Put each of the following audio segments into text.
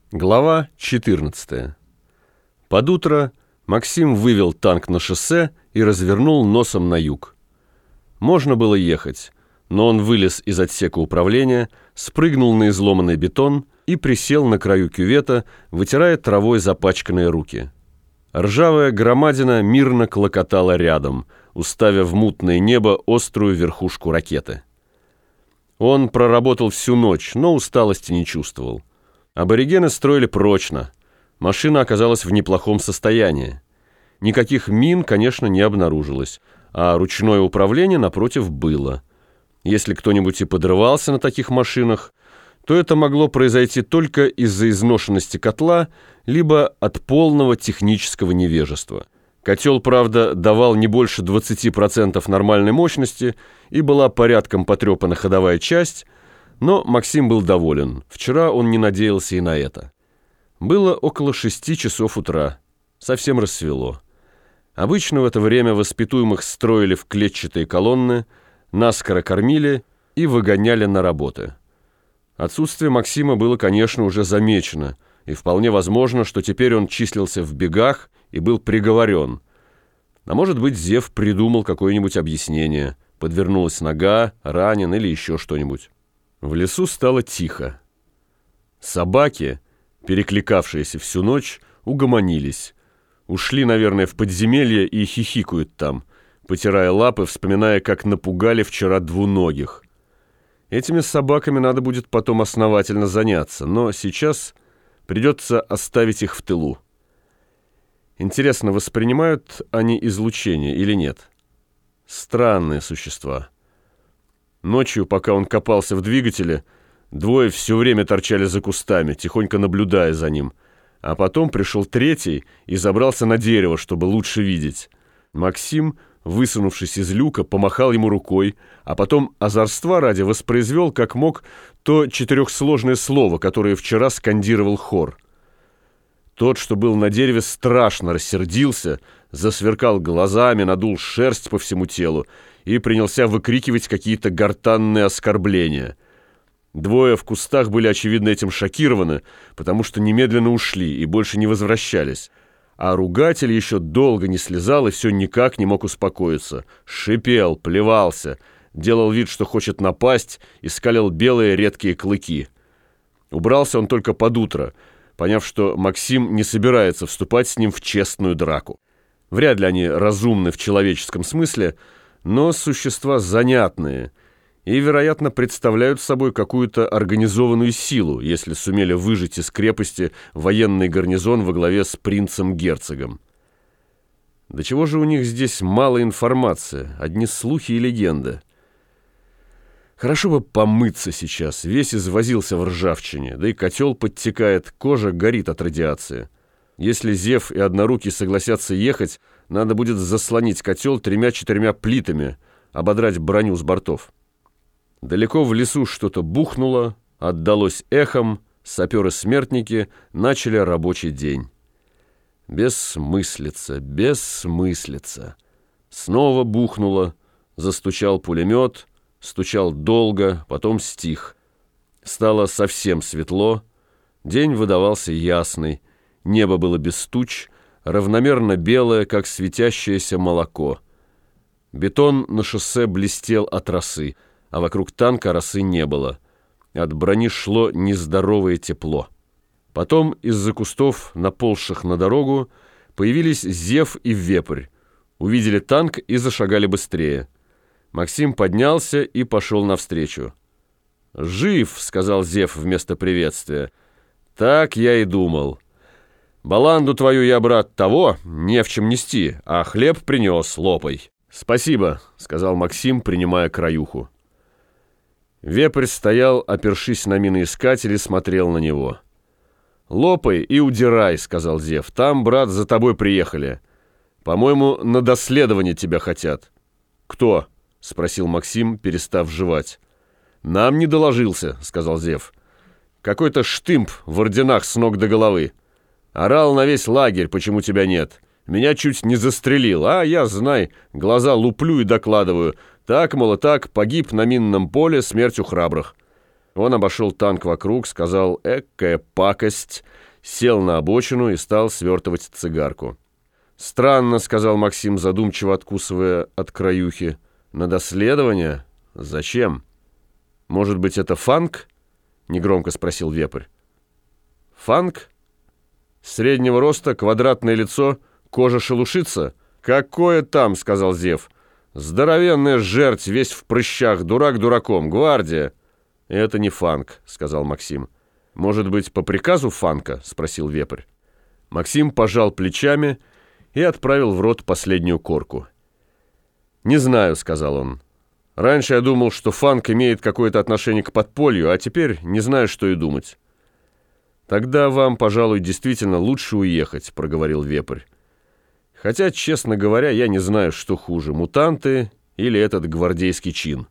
Глава 14. Под утро Максим вывел танк на шоссе и развернул носом на юг. Можно было ехать, но он вылез из отсека управления, спрыгнул на изломанный бетон и присел на краю кювета, вытирая травой запачканные руки. Ржавая громадина мирно клокотала рядом, уставив в мутное небо острую верхушку ракеты. Он проработал всю ночь, но усталости не чувствовал. Аборигены строили прочно. Машина оказалась в неплохом состоянии. Никаких мин, конечно, не обнаружилось, а ручное управление, напротив, было. Если кто-нибудь и подрывался на таких машинах, то это могло произойти только из-за изношенности котла, либо от полного технического невежества. Котел, правда, давал не больше 20% нормальной мощности, и была порядком потрепана ходовая часть, но Максим был доволен. Вчера он не надеялся и на это. Было около 6 часов утра. Совсем рассвело. Обычно в это время воспитуемых строили в клетчатые колонны, наскоро кормили и выгоняли на работы. Отсутствие Максима было, конечно, уже замечено, и вполне возможно, что теперь он числился в бегах и был приговорен. А может быть, Зев придумал какое-нибудь объяснение. Подвернулась нога, ранен или еще что-нибудь. В лесу стало тихо. Собаки, перекликавшиеся всю ночь, угомонились. Ушли, наверное, в подземелье и хихикают там, потирая лапы, вспоминая, как напугали вчера двуногих. Этими собаками надо будет потом основательно заняться, но сейчас придется оставить их в тылу. Интересно, воспринимают они излучение или нет? Странные существа. Ночью, пока он копался в двигателе, двое все время торчали за кустами, тихонько наблюдая за ним. А потом пришел третий и забрался на дерево, чтобы лучше видеть. Максим, высунувшись из люка, помахал ему рукой, а потом озорства ради воспроизвел, как мог, то четырехсложное слово, которое вчера скандировал хор. Тот, что был на дереве, страшно рассердился, засверкал глазами, надул шерсть по всему телу и принялся выкрикивать какие-то гортанные оскорбления. Двое в кустах были, очевидно, этим шокированы, потому что немедленно ушли и больше не возвращались. А ругатель еще долго не слезал и все никак не мог успокоиться. Шипел, плевался, делал вид, что хочет напасть, и скалил белые редкие клыки. Убрался он только под утро, поняв, что Максим не собирается вступать с ним в честную драку. Вряд ли они разумны в человеческом смысле, но существа занятные и, вероятно, представляют собой какую-то организованную силу, если сумели выжать из крепости военный гарнизон во главе с принцем-герцогом. До чего же у них здесь мало информации, одни слухи и легенды. Хорошо бы помыться сейчас, весь извозился в ржавчине, да и котел подтекает, кожа горит от радиации. Если Зев и Однорукий согласятся ехать, надо будет заслонить котел 3-4 плитами, ободрать броню с бортов. Далеко в лесу что-то бухнуло, отдалось эхом, саперы-смертники начали рабочий день. Бессмыслица, бессмыслица. Снова бухнуло, застучал пулемет, стучал долго, потом стих. Стало совсем светло, день выдавался ясный, небо было без туч, равномерно белое, как светящееся молоко. Бетон на шоссе блестел от росы, а вокруг танка росы не было. От брони шло нездоровое тепло. Потом из-за кустов, наползших на дорогу, появились Зев и Вепрь. Увидели танк и зашагали быстрее. Максим поднялся и пошел навстречу. «Жив», — сказал Зев вместо приветствия. «Так я и думал. Баланду твою я, брат, того, не в чем нести, а хлеб принес, лопай». «Спасибо», — сказал Максим, принимая краюху. Вепрь стоял, опершись на миноискатель, и смотрел на него. «Лопай и удирай», — сказал Зев. «Там, брат, за тобой приехали. По-моему, на доследование тебя хотят». «Кто?» — спросил Максим, перестав жевать. «Нам не доложился», — сказал Зев. «Какой-то штымп в орденах с ног до головы. Орал на весь лагерь, почему тебя нет. Меня чуть не застрелил, а я, знай, глаза луплю и докладываю. Так, мол, и так, погиб на минном поле смертью храбрых. Он обошел танк вокруг, сказал «экая пакость», сел на обочину и стал свертывать цигарку. «Странно», — сказал Максим, задумчиво откусывая от краюхи. «На доследование? Зачем? Может быть, это фанк?» — негромко спросил Вепрь. «Фанк? Среднего роста, квадратное лицо, кожа шелушится?» «Какое там?» — сказал Зев. «Здоровенная жерть, весь в прыщах, дурак дураком, гвардия». «Это не фанк», — сказал Максим. «Может быть, по приказу фанка?» — спросил Вепрь. Максим пожал плечами и отправил в рот последнюю корку. «Не знаю», — сказал он. «Раньше я думал, что фанк имеет какое-то отношение к подполью, а теперь не знаю, что и думать». «Тогда вам, пожалуй, действительно лучше уехать», — проговорил Вепрь. «Хотя, честно говоря, я не знаю, что хуже, мутанты или этот гвардейский чин».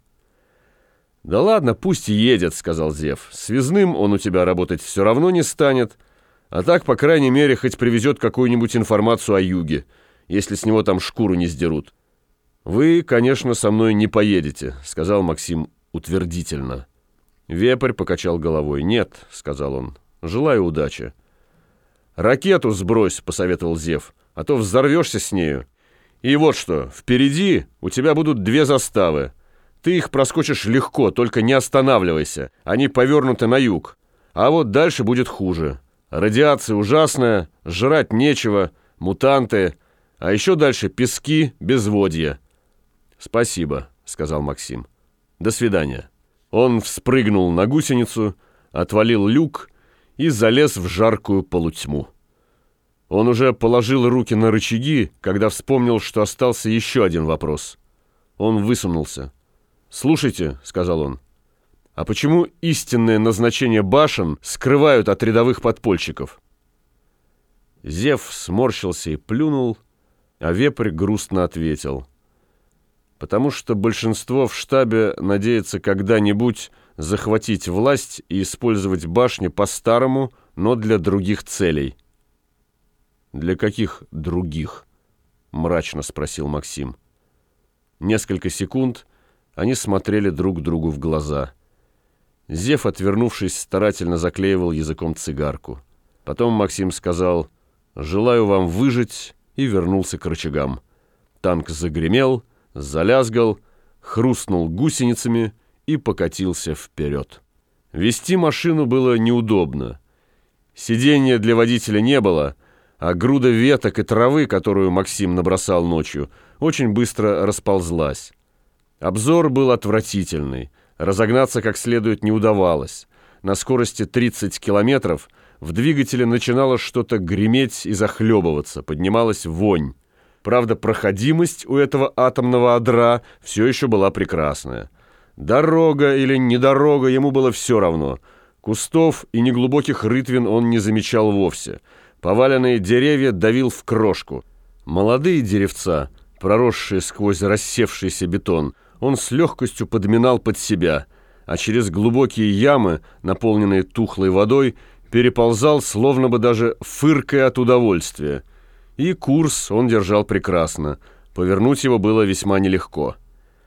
«Да ладно, пусть едет», — сказал Зев. «Связным он у тебя работать все равно не станет, а так, по крайней мере, хоть привезет какую-нибудь информацию о юге, если с него там шкуру не сдерут». «Вы, конечно, со мной не поедете», — сказал Максим утвердительно. Вепрь покачал головой. «Нет», — сказал он, — «желаю удачи». «Ракету сбрось», — посоветовал Зев, — «а то взорвешься с нею. И вот что, впереди у тебя будут 2 заставы. Ты их проскочишь легко, только не останавливайся. Они повернуты на юг. А вот дальше будет хуже. Радиация ужасная, жрать нечего, мутанты, а еще дальше пески, безводье». «Спасибо», — сказал Максим. «До свидания». Он вспрыгнул на гусеницу, отвалил люк и залез в жаркую полутьму. Он уже положил руки на рычаги, когда вспомнил, что остался еще один вопрос. Он высунулся. «Слушайте», — сказал он, — «а почему истинное назначение башен скрывают от рядовых подпольщиков?» Зев сморщился и плюнул, а Вепрь грустно ответил: «Потому что большинство в штабе надеется когда-нибудь захватить власть и использовать башни по-старому, но для других целей». «Для каких других?» — мрачно спросил Максим. Несколько секунд они смотрели друг другу в глаза. Зев, отвернувшись, старательно заклеивал языком цигарку. Потом Максим сказал: «Желаю вам выжить», и вернулся к рычагам. Танк загремел, залязгал, хрустнул гусеницами и покатился вперед. Вести машину было неудобно. Сиденья для водителя не было, а груда веток и травы, которую Максим набросал ночью, очень быстро расползлась. Обзор был отвратительный, разогнаться как следует не удавалось. На скорости 30 километров в двигателе начинало что-то греметь и захлебываться, поднималась вонь. Правда, проходимость у этого атомного адра все еще была прекрасная. Дорога или не дорога, ему было все равно. Кустов и неглубоких рытвин он не замечал вовсе. Поваленные деревья давил в крошку. Молодые деревца, проросшие сквозь рассевшийся бетон, он с легкостью подминал под себя, а через глубокие ямы, наполненные тухлой водой, переползал, словно бы даже фыркая от удовольствия. И курс он держал прекрасно, повернуть его было весьма нелегко.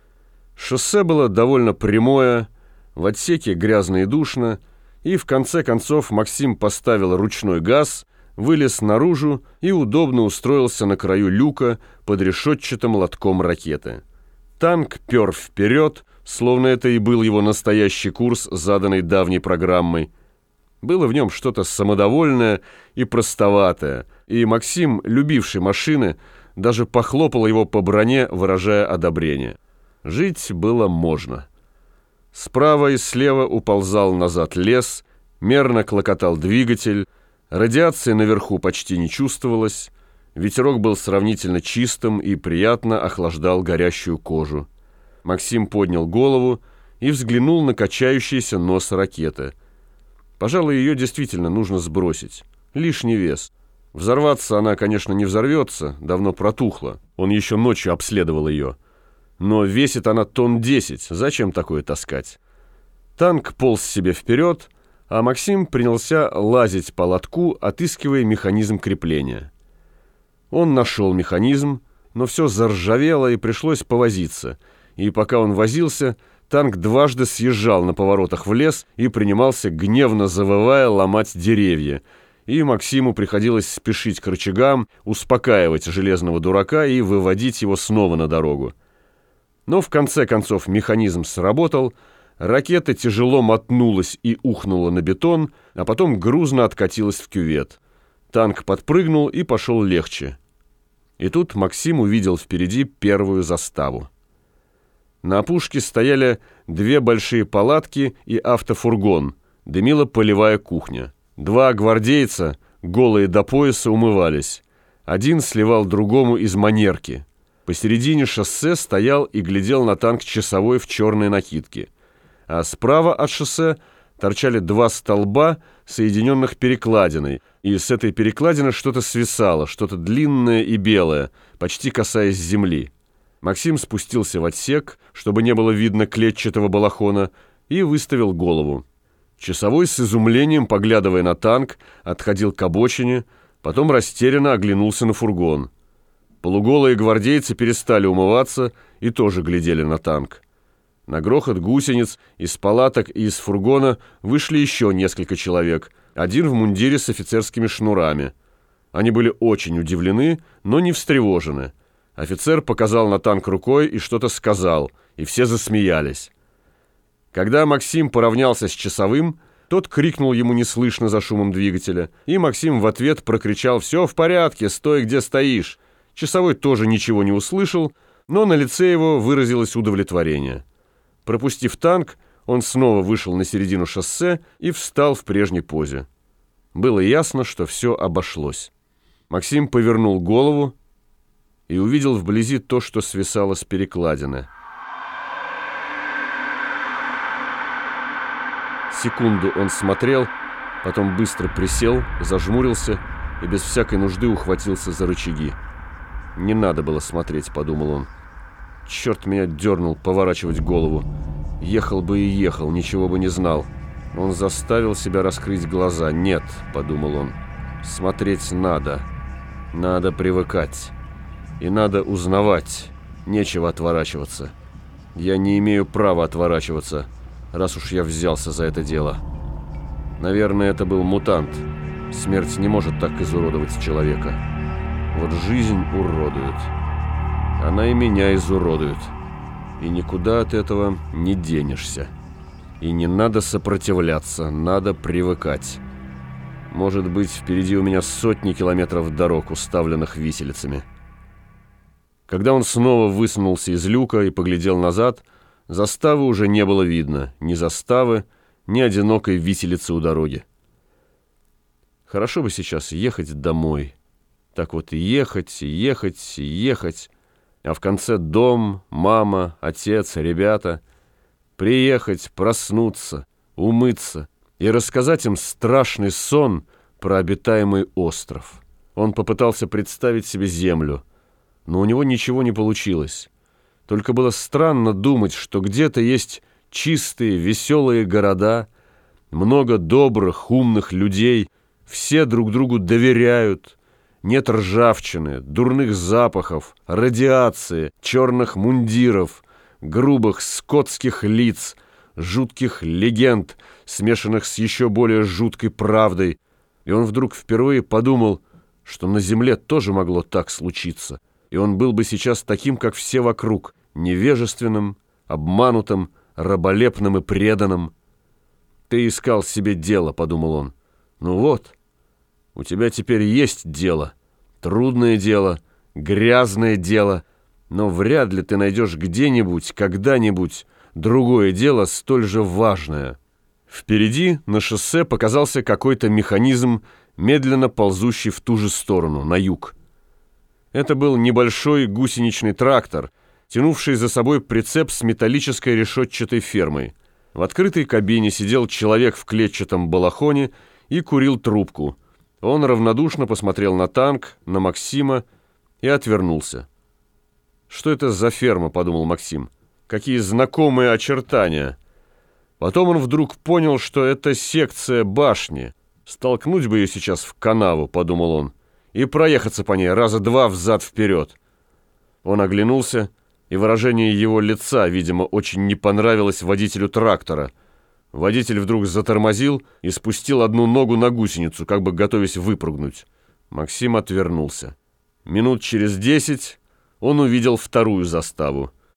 Шоссе было довольно прямое, в отсеке грязно и душно, и в конце концов Максим поставил ручной газ, вылез наружу и удобно устроился на краю люка под решетчатым лотком ракеты. Танк пер вперед, словно это и был его настоящий курс, заданный давней программой. Было в нем что-то самодовольное и простоватое, и Максим, любивший машины, даже похлопал его по броне, выражая одобрение. Жить было можно. Справа и слева уползал назад лес, мерно клокотал двигатель, радиации наверху почти не чувствовалось, ветерок был сравнительно чистым и приятно охлаждал горящую кожу. Максим поднял голову и взглянул на качающийся нос ракеты. Пожалуй, ее действительно нужно сбросить. Лишний вес. Взорваться она, конечно, не взорвется, давно протухла. Он еще ночью обследовал ее. Но весит она тонн 10, зачем такое таскать? Танк полз себе вперед, а Максим принялся лазить по лотку, отыскивая механизм крепления. Он нашел механизм, но все заржавело и пришлось повозиться. И пока он возился, танк дважды съезжал на поворотах в лес и принимался, гневно завывая, ломать деревья. И Максиму приходилось спешить к рычагам, успокаивать железного дурака и выводить его снова на дорогу. Но в конце концов механизм сработал, ракета тяжело мотнулась и ухнула на бетон, а потом грузно откатилась в кювет. Танк подпрыгнул и пошел легче. И тут Максим увидел впереди первую заставу. На опушке стояли 2 большие палатки и автофургон, дымила полевая кухня. 2 гвардейца, голые до пояса, умывались. Один сливал другому из манерки. Посередине шоссе стоял и глядел на танк часовой в черной накидке. А справа от шоссе торчали 2 столба, соединенных перекладиной, и с этой перекладины что-то свисало, что-то длинное и белое, почти касаясь земли. Максим спустился в отсек, чтобы не было видно клетчатого балахона, и выставил голову. Часовой с изумлением, поглядывая на танк, отходил к обочине, потом растерянно оглянулся на фургон. Полуголые гвардейцы перестали умываться и тоже глядели на танк. На грохот гусениц из палаток и из фургона вышли еще несколько человек, один в мундире с офицерскими шнурами. Они были очень удивлены, но не встревожены. Офицер показал на танк рукой и что-то сказал, и все засмеялись. Когда Максим поравнялся с часовым, тот крикнул ему неслышно за шумом двигателя, и Максим в ответ прокричал: «Все в порядке, стой, где стоишь». Часовой тоже ничего не услышал, но на лице его выразилось удовлетворение. Пропустив танк, он снова вышел на середину шоссе и встал в прежней позе. Было ясно, что все обошлось. Максим повернул голову и увидел вблизи то, что свисало с перекладины. Секунду он смотрел, потом быстро присел, зажмурился и без всякой нужды ухватился за рычаги. «Не надо было смотреть», — подумал он. «Черт меня дернул поворачивать голову. Ехал бы и ехал, ничего бы не знал». Он заставил себя раскрыть глаза. «Нет», — подумал он, — «смотреть надо. Надо привыкать. И надо узнавать. Нечего отворачиваться. Я не имею права отворачиваться, раз уж я взялся за это дело. Наверное, это был мутант. Смерть не может так изуродовать человека. Вот жизнь уродует. Она и меня изуродует. И никуда от этого не денешься. И не надо сопротивляться, надо привыкать. Может быть, впереди у меня сотни километров дорог, уставленных виселицами». Когда он снова высунулся из люка и поглядел назад, заставы уже не было видно, ни заставы, ни одинокой виселицы у дороги. Хорошо бы сейчас ехать домой. Так вот ехать, ехать, ехать, а в конце дом, мама, отец, ребята. Приехать, проснуться, умыться и рассказать им страшный сон про обитаемый остров. Он попытался представить себе землю, но у него ничего не получилось. Только было странно думать, что где-то есть чистые, веселые города, много добрых, умных людей, все друг другу доверяют, нет ржавчины, дурных запахов, радиации, черных мундиров, грубых скотских лиц, жутких легенд, смешанных с еще более жуткой правдой. И он вдруг впервые подумал, что на земле тоже могло так случиться. И он был бы сейчас таким, как все вокруг, невежественным, обманутым, раболепным и преданным. «Ты искал себе дело», — подумал он. «Ну вот, у тебя теперь есть дело. Трудное дело, грязное дело, но вряд ли ты найдешь где-нибудь, когда-нибудь другое дело столь же важное». Впереди на шоссе показался какой-то механизм, медленно ползущий в ту же сторону, на юг. Это был небольшой гусеничный трактор, тянувший за собой прицеп с металлической решетчатой фермой. В открытой кабине сидел человек в клетчатом балахоне и курил трубку. Он равнодушно посмотрел на танк, на Максима и отвернулся. «Что это за ферма?» — подумал Максим. «Какие знакомые очертания!» Потом он вдруг понял, что это секция башни. «Столкнуть бы ее сейчас в канаву», — подумал он, — «и проехаться по ней раза 2 взад-вперед». Он оглянулся, и выражение его лица, видимо, очень не понравилось водителю трактора. Водитель вдруг затормозил и спустил одну ногу на гусеницу, как бы готовясь выпрыгнуть. Максим отвернулся. Минут через 10 он увидел вторую заставу.